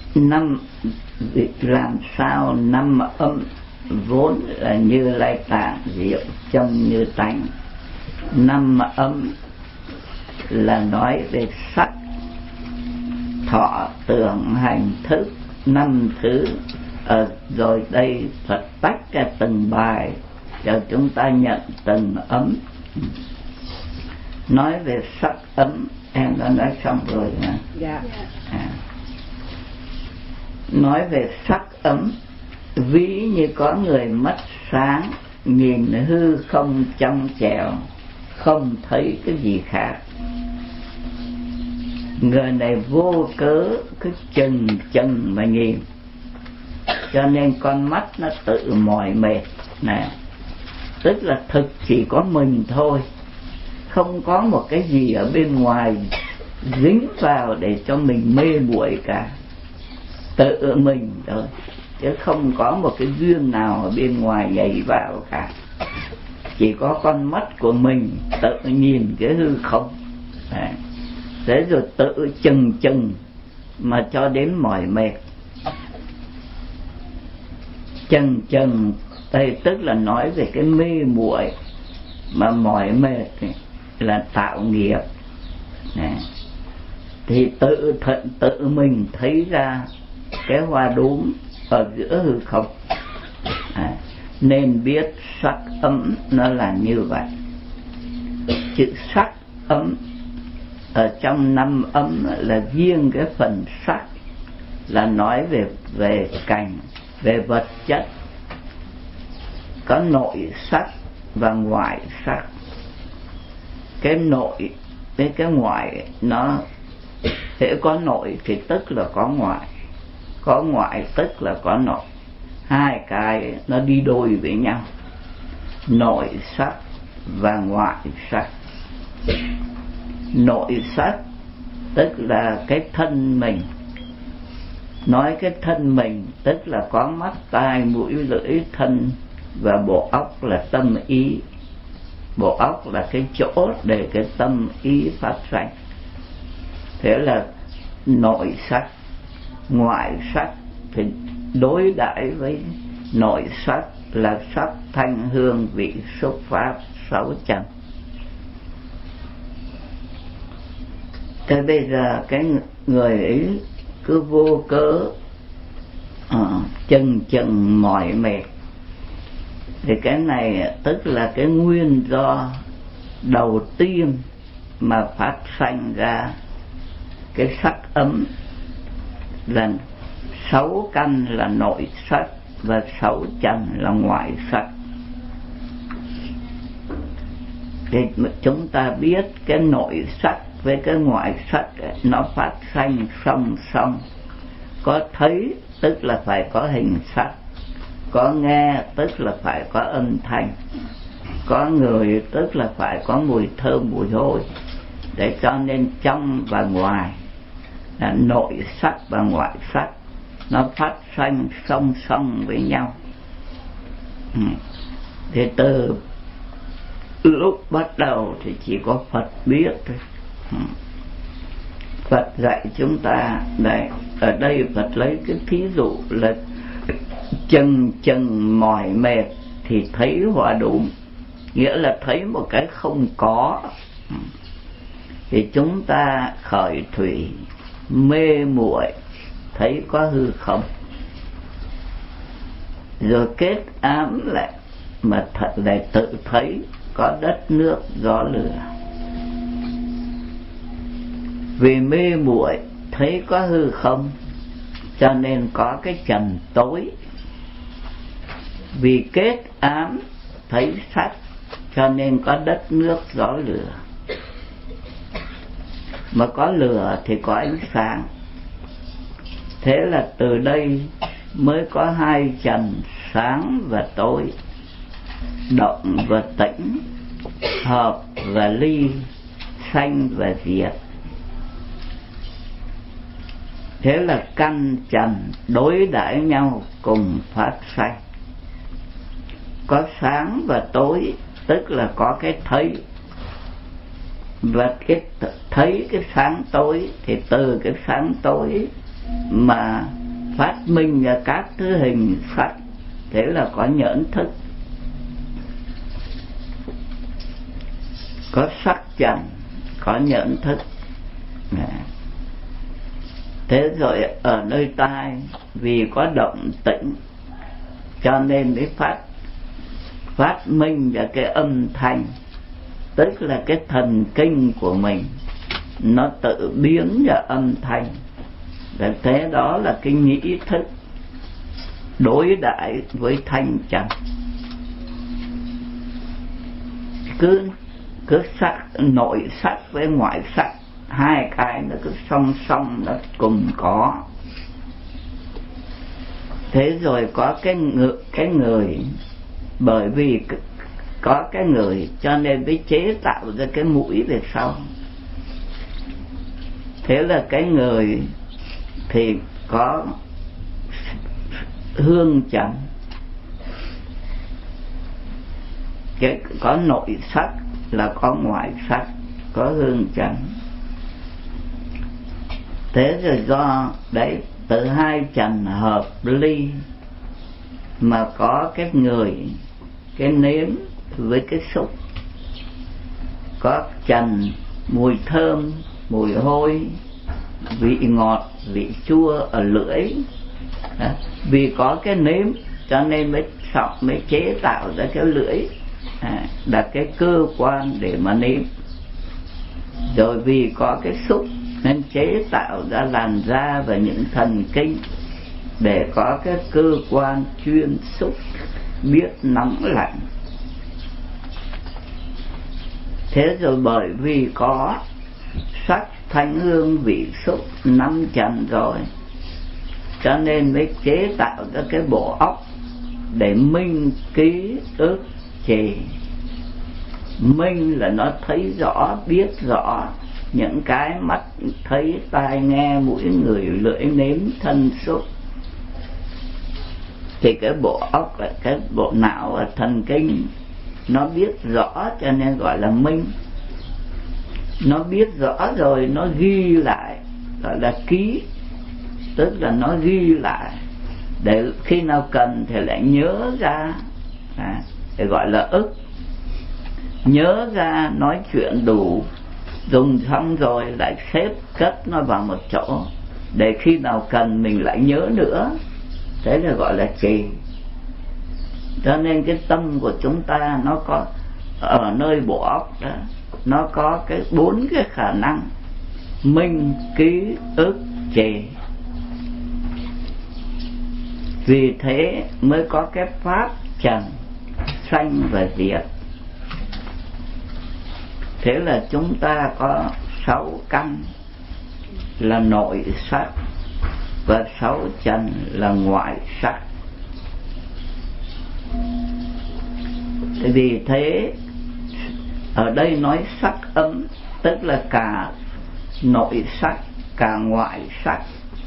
năm làm sao năm âm vốn là Như Lai Tạng diệu trong như tánh. Năm âm là nói về sắc, thọ, tưởng, hành, thức, năm thứ. Rồi đây Phật tách ra từng bài cho chúng ta nhận từng ấm. Nói về sắc ấm, em đã nói xong rồi hả? Dạ. Nói về sắc ấm, ví như có người mắt sáng nhìn hư không trong trẻo, không thấy cái gì khác. Người này vô cớ cứ chừng chừng mà nhìn, cho nên con mắt nó tự mỏi mệt nè. Tức là thực chỉ có mình thôi, không có một cái gì ở bên ngoài dính vào để cho mình mê muội cả. Tự mình thôi, chứ không có một cái duyên nào ở bên ngoài nhảy vào cả. Chỉ có con mắt của mình tự nhìn cái hư không. Thế rồi tự chừng chừng mà cho đến mỏi mệt. Chừng chừng đây tức là nói về cái mê muội, mà mỏi mệt là tạo nghiệp. Thì tự mình thấy ra cái hoa đốm ở giữa hư không. Nên biết sắc ấm nó là như vậy. Chữ sắc ấm ở trong năm ấm là riêng cái phần sắc, là nói về cảnh, về vật chất. Có nội sắc và ngoại sắc. Cái nội với cái ngoại nó hễ có nội thì tức là có ngoại, có ngoại tức là có nội. Hai cái nó đi đôi với nhau, nội sắc và ngoại sắc. Nội sắc tức là cái thân mình. Nói cái thân mình tức là có mắt, tai, mũi, lưỡi, thân và bộ óc là tâm ý. Bộ óc là cái chỗ để cái tâm ý phát sanh. Thế là nội sắc. Ngoại sắc thì đối đãi với nội sắc là sắc, thanh, hương, vị, xúc, pháp, sáu trần. Thế bây giờ cái người ấy cứ vô cớ chừng chừng mỏi mệt, thì cái này tức là cái nguyên do đầu tiên mà phát sanh ra cái sắc ấm. Là 6 căn là nội sắc và 6 trần là ngoại sắc. Thì chúng ta biết cái nội sắc với cái ngoại sắc nó phát sanh song song. Có thấy tức là phải có hình sắc, có nghe tức là phải có âm thanh, có người tức là phải có mùi thơm mùi hôi. Để cho nên trong và ngoài là nội sắc và ngoại sắc nó phát sanh song song với nhau. Thì từ lúc bắt đầu thì chỉ có Phật biết thôi. Phật dạy chúng ta đấy. Ở đây Phật lấy cái thí dụ là chừng chừng mỏi mệt thì thấy hoa đốm, nghĩa là thấy một cái không có. Thì chúng ta khởi thủy mê muội, thấy có hư không, rồi kết ám lại mà thật lại tự thấy có đất nước gió lửa. Vì mê muội thấy có hư không cho nên có cái trần tối. Vì kết ám thấy sắc cho nên có đất nước gió lửa. Mà có lửa thì có ánh sáng. Thế là từ đây mới có hai trần, sáng và tối, động và tĩnh, hợp và ly, sanh và diệt. Thế là căn trần đối đãi nhau cùng phát sanh. Có sáng và tối tức là có cái thấy, và cái thấy cái sáng tối thì từ cái sáng tối mà phát minh ra các thứ hình sắc, thế là có nhẫn thức. Có sắc trần, có nhẫn thức. Thế rồi ở nơi tai vì có động tĩnh cho nên mới phát minh ra cái âm thanh, tức là cái thần kinh của mình nó tự biến ra âm thanh. Và thế đó là cái nhĩ thức đối đãi với thanh trần. Cứ sắc, nội sắc với ngoại sắc, hai cái nó cứ song song, nó cùng có. Thế rồi có cái người, bởi vì có cái người cho nên mới chế tạo ra cái mũi về sau. Thế là cái người thì có hương trần, có nội sắc là có ngoại sắc, có hương trần. Thế rồi do đấy từ hai trần hợp ly mà có cái người, cái nếm với cái xúc. Có trần mùi thơm, mùi hôi, vị ngọt, vị chua ở lưỡi. Vì có cái nếm cho nên mới chế tạo ra cái lưỡi, là cái cơ quan để mà nếm. Rồi vì có cái xúc nên chế tạo ra làn da và những thần kinh để có cái cơ quan chuyên xúc, biết nóng lạnh. Thế rồi bởi vì có sắc thanh hương vị xúc năm trần rồi cho nên mới chế tạo ra cái bộ óc để minh ký ức trì. Minh là nó thấy rõ, biết rõ những cái mắt thấy, tai nghe, mũi ngửi, lưỡi nếm, thân xúc. Thì cái bộ óc, cái bộ não và thần kinh nó biết rõ cho nên gọi là minh. Nó biết rõ rồi nó ghi lại, gọi là ký, tức là nó ghi lại để khi nào cần thì lại nhớ ra, để gọi là ức. Nhớ ra, nói chuyện đủ, dùng xong rồi lại xếp cất nó vào một chỗ để khi nào cần mình lại nhớ nữa, thế là gọi là trì. Cho nên cái tâm của chúng ta nó có ở nơi bộ óc đó, nó có cái 4 cái khả năng minh, ký, ức, trì. Vì thế mới có cái pháp trần, sanh và diệt. Thế là chúng ta có 6 căn là nội sắc và 6 trần là ngoại sắc. Vì thế ở đây nói sắc ấm, tức là cả nội sắc, cả ngoại sắc.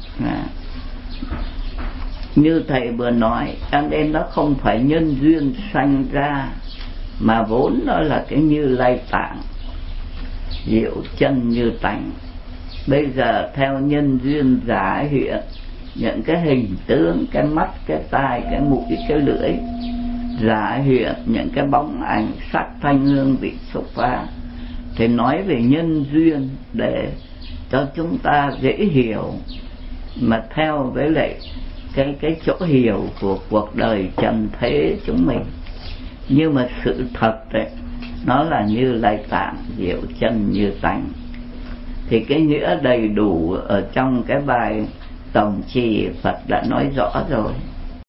Như thầy vừa nói, cho nên nó không phải nhân duyên sanh ra, mà vốn nó là cái Như Lai Tạng, diệu chân như tánh. Bây giờ theo nhân duyên giả hiện những cái hình tướng, cái mắt, cái tai, cái mũi, cái lưỡi, giả hiện những cái bóng ảnh sắc thanh hương vị xúc pháp. Thì nói về nhân duyên để cho chúng ta dễ hiểu, mà theo với lại cái chỗ hiểu của cuộc đời trần thế chúng mình. Nhưng mà sự thật đấy, nó là Như Lai Tạng, diệu chân như tánh. Thì cái nghĩa đầy đủ ở trong cái bài tổng trì Phật đã nói rõ rồi.